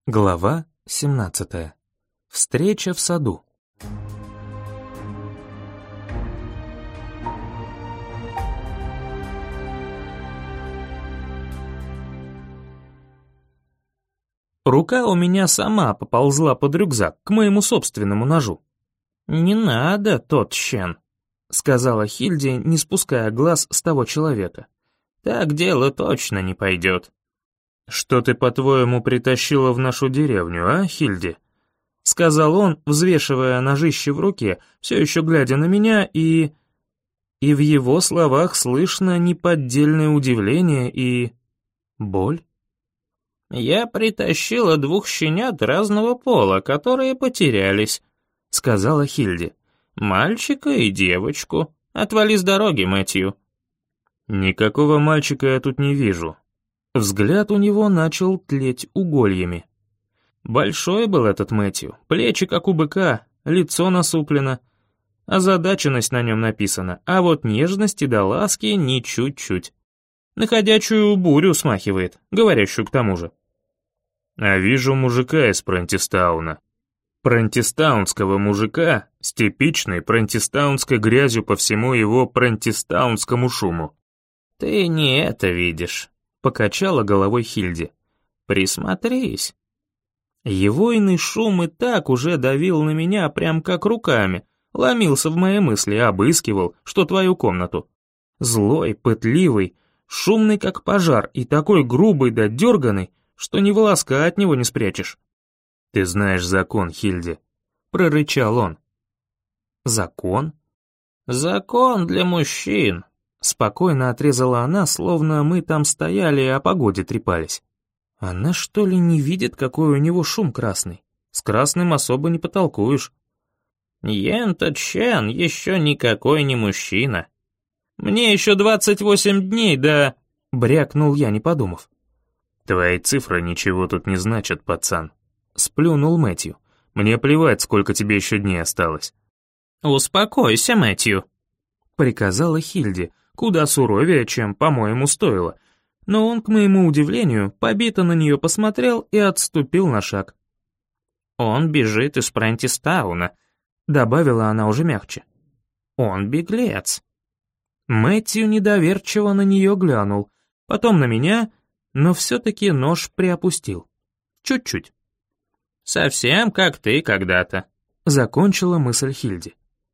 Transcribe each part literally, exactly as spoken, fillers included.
Глава семнадцатая. Встреча в саду. Рука у меня сама поползла под рюкзак к моему собственному ножу. «Не надо, тот щен», — сказала Хильди, не спуская глаз с того человека. «Так дело точно не пойдет». «Что ты, по-твоему, притащила в нашу деревню, а, Хильди?» — сказал он, взвешивая ножище в руке, все еще глядя на меня, и... И в его словах слышно неподдельное удивление и... боль. «Я притащила двух щенят разного пола, которые потерялись», — сказала Хильди. «Мальчика и девочку. Отвали с дороги, Мэтью». «Никакого мальчика я тут не вижу». Взгляд у него начал тлеть угольями. Большой был этот Мэтью, плечи как у быка, лицо насуплено. Озадаченность на нем написана, а вот нежности да ласки ни чуть-чуть. На ходячую бурю смахивает, говорящую к тому же. А вижу мужика из Прентистауна. Прентистаунского мужика с типичной прентистаунской грязью по всему его прентистаунскому шуму. «Ты не это видишь», — покачала головой Хильди. «Присмотрись». Его иный шум и так уже давил на меня прям как руками, ломился в мои мысли, обыскивал, что твою комнату. Злой, пытливый, шумный как пожар и такой грубый да дерганый, что ни волоска от него не спрячешь. «Ты знаешь закон, Хильди», — прорычал он. «Закон?» «Закон для мужчин», — спокойно отрезала она, словно мы там стояли и о погоде трепались. Она что ли не видит, какой у него шум красный? С красным особо не потолкуешь. «Йен-то Чен еще никакой не мужчина. Мне еще двадцать восемь дней, да...» — брякнул я, не подумав. «Твои цифры ничего тут не значат, пацан», — сплюнул Мэтью. «Мне плевать, сколько тебе еще дней осталось». «Успокойся, Мэтью», — приказала Хильди, куда суровее, чем, по-моему, стоило. Но он, к моему удивлению, побито на нее посмотрел и отступил на шаг. «Он бежит из Прентистауна», — добавила она уже мягче. «Он беглец». Мэтью недоверчиво на нее глянул, потом на меня, но все-таки нож приопустил. Чуть-чуть. «Совсем как ты когда-то», — закончила мысль Хильди.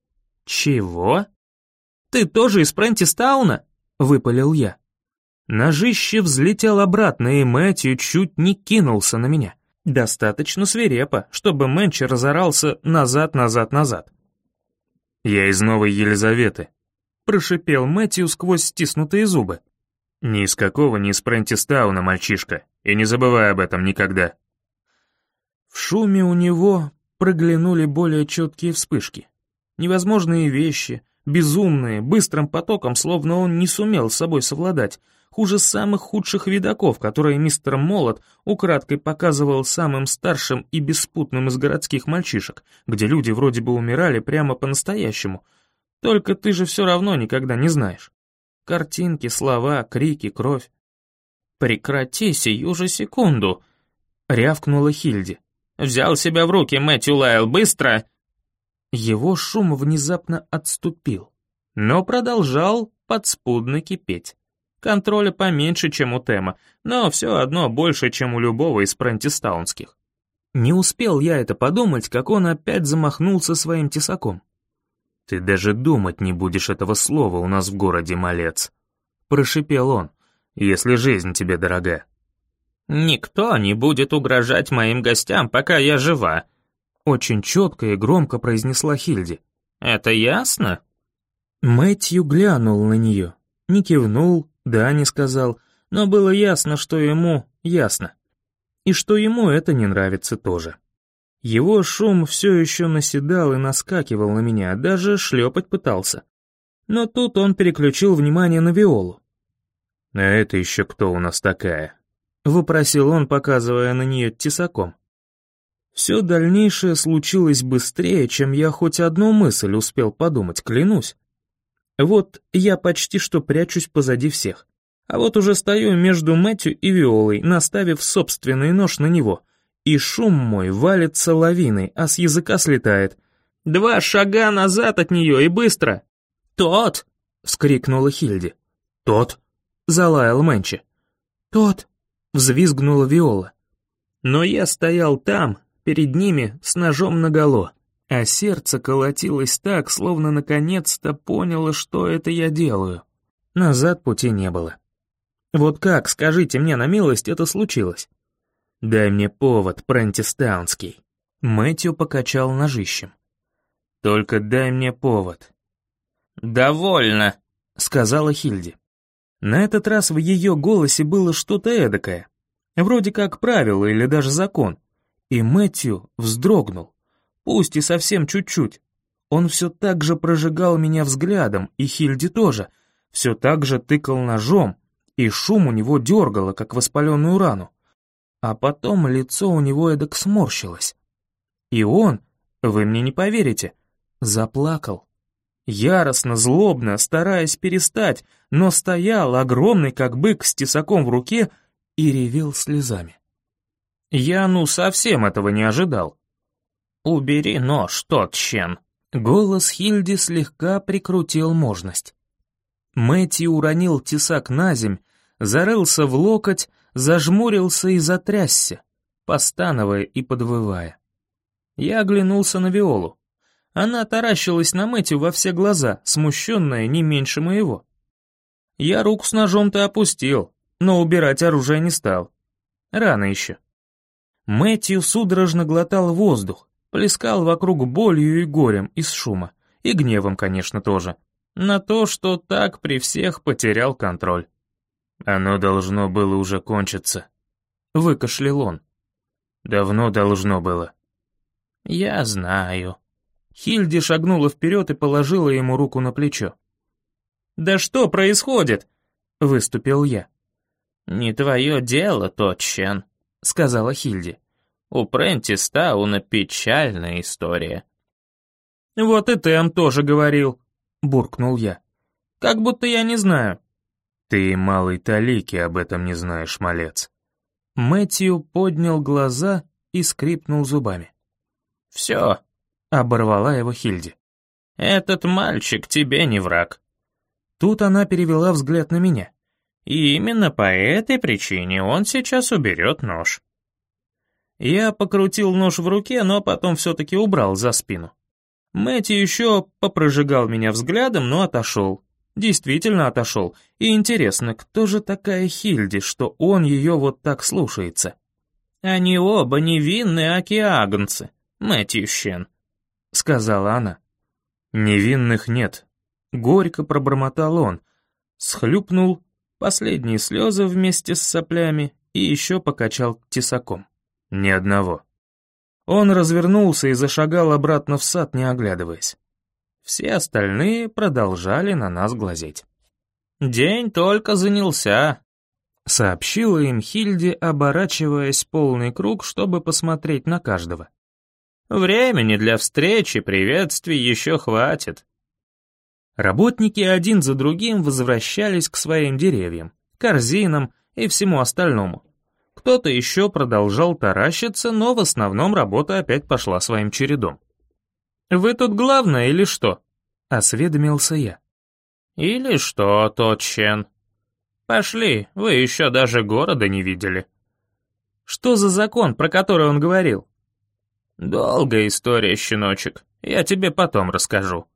«Чего? Ты тоже из Прентистауна?» — выпалил я. Ножище взлетел обратно, и Мэтью чуть не кинулся на меня. Достаточно свирепо, чтобы Мэнчи разорался назад-назад-назад. «Я из Новой Елизаветы», — прошипел Мэтью сквозь стиснутые зубы. «Ни из какого, ни из Прентистауна, мальчишка, и не забывай об этом никогда». В шуме у него проглянули более четкие вспышки. Невозможные вещи, безумные, быстрым потоком, словно он не сумел с собой совладать, хуже самых худших видаков, которые мистер Молот украдкой показывал самым старшим и беспутным из городских мальчишек, где люди вроде бы умирали прямо по-настоящему. Только ты же все равно никогда не знаешь. Картинки, слова, крики, кровь. «Прекрати сию же секунду!» — рявкнула Хильди. «Взял себя в руки, Мэтью Лайл, быстро!» Его шум внезапно отступил, но продолжал подспудно кипеть. Контроля поменьше, чем у Тема, но все одно больше, чем у любого из прентистаунских. Не успел я это подумать, как он опять замахнулся своим тесаком. «Ты даже думать не будешь этого слова у нас в городе, малец», — прошипел он, — «если жизнь тебе дорога». «Никто не будет угрожать моим гостям, пока я жива», — очень четко и громко произнесла Хильди. «Это ясно?» Мэтью глянул на нее, не кивнул, да не сказал, но было ясно, что ему ясно. И что ему это не нравится тоже. Его шум все еще наседал и наскакивал на меня, даже шлепать пытался. Но тут он переключил внимание на Виолу. «А это еще кто у нас такая?» — вопросил он, показывая на нее тесаком. Все дальнейшее случилось быстрее, чем я хоть одну мысль успел подумать, клянусь. Вот я почти что прячусь позади всех. А вот уже стою между Мэтью и Виолой, наставив собственный нож на него, и шум мой валится лавиной, а с языка слетает. «Два шага назад от нее и быстро!» «Тот!» — вскрикнула Хильди. «Тот!» — залаял Мэнчи. «Тот!» — взвизгнула Виола. Но я стоял там, перед ними, с ножом наголо, а сердце колотилось так, словно наконец-то поняло, что это я делаю. Назад пути не было. Вот как, скажите мне на милость, это случилось? «Дай мне повод, Прентис Таунский». Мэтью покачал ножищем. «Только дай мне повод». «Довольно», — сказала Хильди. На этот раз в ее голосе было что-то эдакое, вроде как правило или даже закон, и Мэтью вздрогнул, пусть и совсем чуть-чуть. Он все так же прожигал меня взглядом, и Хильди тоже, все так же тыкал ножом, и шум у него дергало, как воспаленную рану. А потом лицо у него эдак сморщилось. И он, вы мне не поверите, заплакал. Яростно, злобно, стараясь перестать, но стоял, огромный как бык с тесаком в руке, и ревел слезами. Я ну совсем этого не ожидал. «Убери нож, тот щен!» Голос Хильди слегка прикрутил можность. Мэтью уронил тесак на земь, зарылся в локоть, зажмурился и затрясся, постановая и подвывая. Я оглянулся на Виолу. Она таращилась на Мэтью во все глаза, смущенная не меньше моего. Я руку с ножом-то опустил, но убирать оружие не стал. Рано еще. Мэтью судорожно глотал воздух, плескал вокруг болью и горем из шума, и гневом, конечно, тоже, на то, что так при всех потерял контроль. «Оно должно было уже кончиться», — выкашлял он. «Давно должно было». «Я знаю». Хильди шагнула вперед и положила ему руку на плечо. «Да что происходит?» — выступил я. «Не твое дело, Тотчен», — сказала Хильди. «У Прентис Тауна печальная история». «Вот и Тэм тоже говорил», — буркнул я. «Как будто я не знаю». «Ты малой талики об этом не знаешь, малец». Мэтью поднял глаза и скрипнул зубами. «Все», — оборвала его Хильди. «Этот мальчик тебе не враг». Тут она перевела взгляд на меня. «И именно по этой причине он сейчас уберет нож». Я покрутил нож в руке, но потом все-таки убрал за спину. Мэтью еще попрожигал меня взглядом, но отошел. Действительно отошел. И интересно, кто же такая Хильди, что он ее вот так слушается? «Они оба невинные океагнцы, Мэтью Щен», — сказала она. «Невинных нет», — горько пробормотал он, схлюпнул последние слезы вместе с соплями и еще покачал тесаком. «Ни одного». Он развернулся и зашагал обратно в сад, не оглядываясь. Все остальные продолжали на нас глазеть. «День только занялся», — сообщила им Хильди, оборачиваясь полный круг, чтобы посмотреть на каждого. «Времени для встречи, приветствий еще хватит». Работники один за другим возвращались к своим деревьям, корзинам и всему остальному. Кто-то еще продолжал таращиться, но в основном работа опять пошла своим чередом. «Вы тут главное или что?» — осведомился я. «Или что, Тотчен? Пошли, вы еще даже города не видели». «Что за закон, про который он говорил?» «Долгая история, щеночек, я тебе потом расскажу».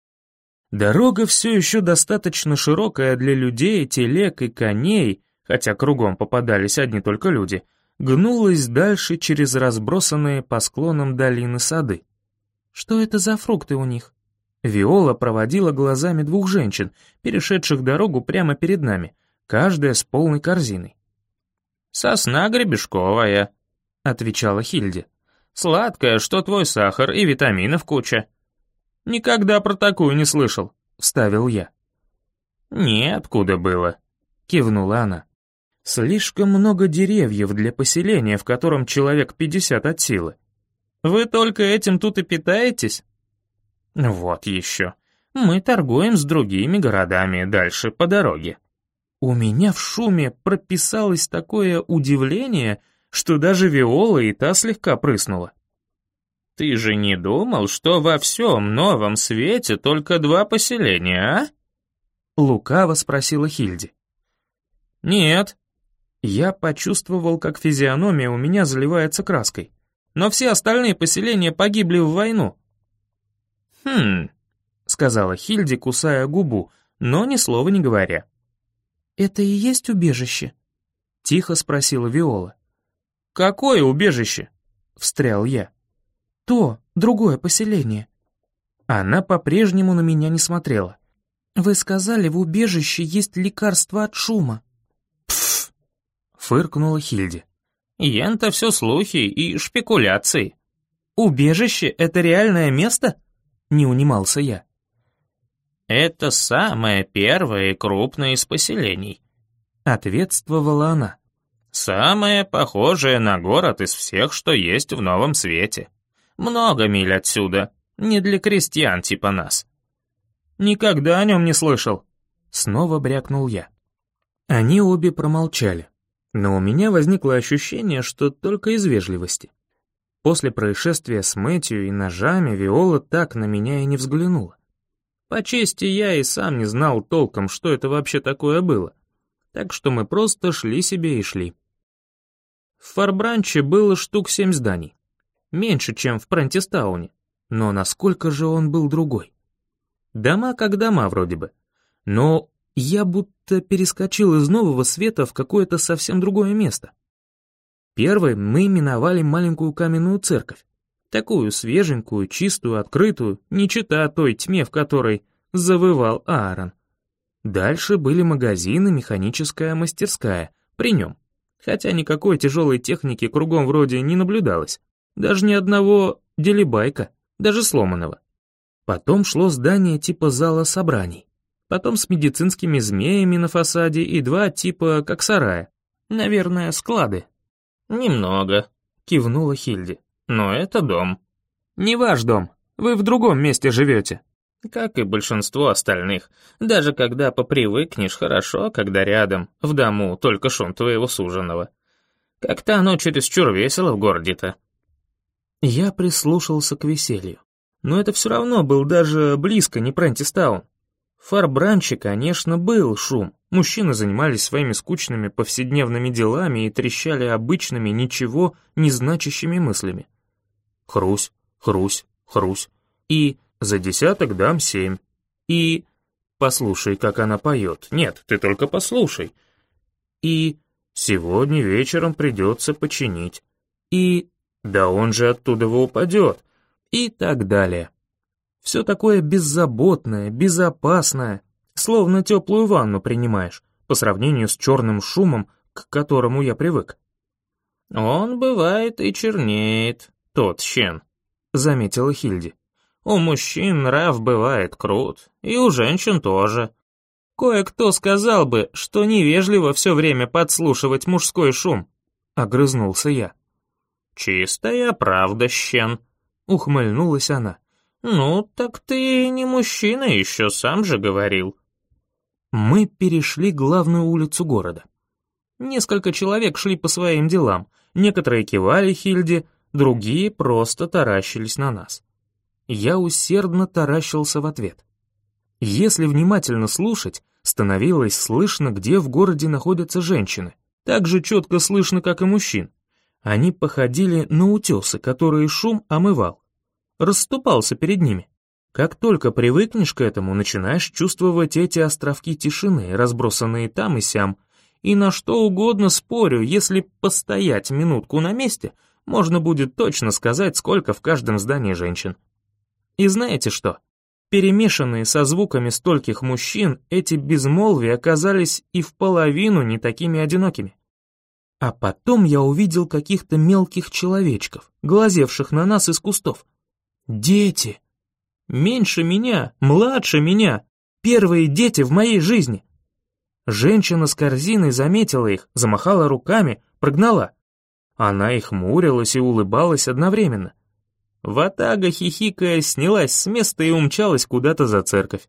Дорога все еще достаточно широкая для людей, телег и коней, хотя кругом попадались одни только люди, гнулась дальше через разбросанные по склонам долины сады. «Что это за фрукты у них?» Виола проводила глазами двух женщин, перешедших дорогу прямо перед нами, каждая с полной корзиной. «Сосна гребешковая», — отвечала Хильди. «Сладкая, что твой сахар, и витаминов куча». «Никогда про такую не слышал», — вставил я. «Неоткуда было», — кивнула она. «Слишком много деревьев для поселения, в котором человек пятьдесят от силы. Вы только этим тут и питаетесь?» «Вот еще. Мы торгуем с другими городами дальше по дороге». У меня в шуме прописалось такое удивление, что даже Виола и та слегка прыснула. «Ты же не думал, что во всем новом свете только два поселения, а?» Лукаво спросила Хильди. «Нет». Я почувствовал, как физиономия у меня заливается краской. Но все остальные поселения погибли в войну. «Хм», — сказала Хильди, кусая губу, но ни слова не говоря. «Это и есть убежище?» — тихо спросила Виола. «Какое убежище?» — встрял я. «То, другое поселение». Она по-прежнему на меня не смотрела. «Вы сказали, в убежище есть лекарство от шума». «Пф!» — фыркнула Хильди. «Ян-то все слухи и шпекуляции». «Убежище — это реальное место?» — не унимался я. «Это самое первое и крупное из поселений», — ответствовала она. «Самое похожее на город из всех, что есть в Новом Свете. Много миль отсюда, не для крестьян типа нас». «Никогда о нем не слышал», — снова брякнул я. Они обе промолчали, но у меня возникло ощущение, что только из вежливости. После происшествия с Мэтью и ножами Виола так на меня и не взглянула. По чести, я и сам не знал толком, что это вообще такое было, так что мы просто шли себе и шли. В Фарбранче было штук семь зданий, меньше, чем в Прентистауне, но насколько же он был другой. Дома как дома вроде бы, но я будто перескочил из Нового Света в какое-то совсем другое место. Первой мы миновали маленькую каменную церковь, такую свеженькую, чистую, открытую, не чета той тьме, в которой завывал Аарон. Дальше были магазины, механическая мастерская, при нем, хотя никакой тяжелой техники кругом вроде не наблюдалось, даже ни одного делибайка, даже сломанного. Потом шло здание типа зала собраний, потом с медицинскими змеями на фасаде и два типа как сарая, наверное, склады. «Немного», — кивнула Хильди. «Но это дом». «Не ваш дом, вы в другом месте живете». «Как и большинство остальных, даже когда попривыкнешь, хорошо, когда рядом, в дому, только шум твоего суженого. Как-то оно чересчур весело в городе-то». Я прислушался к веселью, но это все равно был даже близко не Прентистаун. В Фарбранче, конечно, был шум. Мужчины занимались своими скучными повседневными делами и трещали обычными, ничего не значащими мыслями. Хрусь, хрусь, хрусь. И за десяток дам семь. И послушай, как она поет. Нет, ты только послушай. И сегодня вечером придется починить. И да он же оттуда упадет. И так далее. Все такое беззаботное, безопасное, словно теплую ванну принимаешь, по сравнению с черным шумом, к которому я привык. «Он бывает и чернеет, тот щен», — заметила Хильди. «У мужчин нрав бывает крут, и у женщин тоже. Кое-кто сказал бы, что невежливо все время подслушивать мужской шум», — огрызнулся я. «Чистая правда, щен», — ухмыльнулась она. «Ну, так ты не мужчина еще, сам же говорил». Мы перешли главную улицу города. Несколько человек шли по своим делам, некоторые кивали Хильде, другие просто таращились на нас. Я усердно таращился в ответ. Если внимательно слушать, становилось слышно, где в городе находятся женщины, так же четко слышно, как и мужчин. Они походили на утесы, которые шум омывал. Расступался перед ними. Как только привыкнешь к этому, начинаешь чувствовать эти островки тишины, разбросанные там и сям, и на что угодно спорю, если постоять минутку на месте, можно будет точно сказать, сколько в каждом здании женщин. И знаете что? Перемешанные со звуками стольких мужчин, эти безмолвия оказались и в половину не такими одинокими. А потом я увидел каких-то мелких человечков, глазевших на нас из кустов. Дети! Меньше меня, младше меня, первые дети в моей жизни. Женщина с корзиной заметила их, замахала руками, прогнала. Она и хмурилась и улыбалась одновременно. Ватага, хихикая, снялась с места и умчалась куда-то за церковь.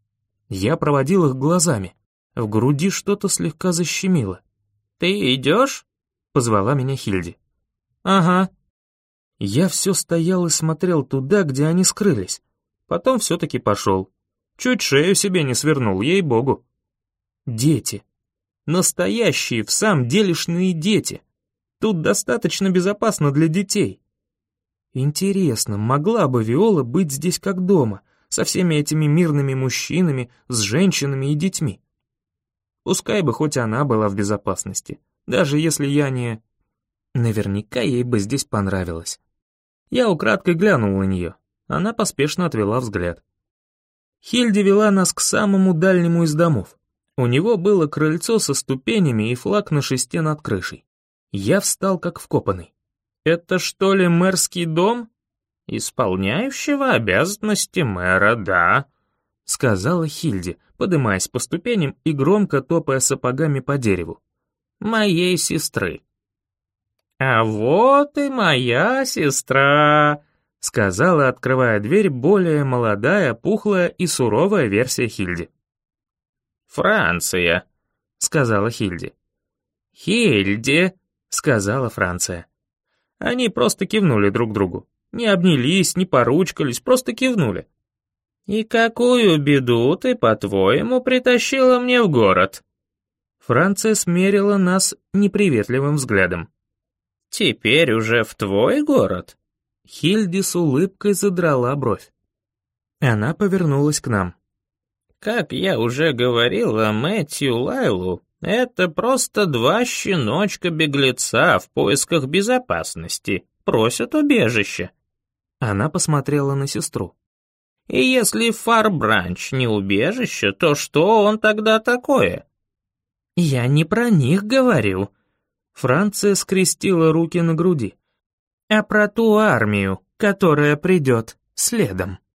Я проводил их глазами. В груди что-то слегка защемило. «Ты идешь?» — позвала меня Хильди. «Ага». Я все стоял и смотрел туда, где они скрылись. Потом все-таки пошел. Чуть шею себе не свернул, ей-богу. Дети. Настоящие, в самом делешные дети. Тут достаточно безопасно для детей. Интересно, могла бы Виола быть здесь как дома, со всеми этими мирными мужчинами, с женщинами и детьми? Пускай бы хоть она была в безопасности, даже если я не... Наверняка ей бы здесь понравилось. Я украдкой глянул на нее. Она поспешно отвела взгляд. Хильди вела нас к самому дальнему из домов. У него было крыльцо со ступенями и флаг на шесте над крышей. Я встал как вкопанный. «Это что ли мэрский дом?» «Исполняющего обязанности мэра, да», — сказала Хильди, подымаясь по ступеням и громко топая сапогами по дереву. «Моей сестры». «А вот и моя сестра», — сказала, открывая дверь, более молодая, пухлая и суровая версия Хильди. «Франция», — сказала Хильди. «Хильди», — сказала Франция. Они просто кивнули друг другу. Не обнялись, не поручкались, просто кивнули. «И какую беду ты, по-твоему, притащила мне в город?» Франция смерила нас неприветливым взглядом. «Теперь уже в твой город?» Хильди с улыбкой задрала бровь. Она повернулась к нам. «Как я уже говорила Мэтью Лайлу, это просто два щеночка-беглеца в поисках безопасности, просят убежище». Она посмотрела на сестру. «И если Фар-Бранч не убежище, то что он тогда такое?» «Я не про них говорю». Франция скрестила руки на груди. «А про ту армию, которая придет следом».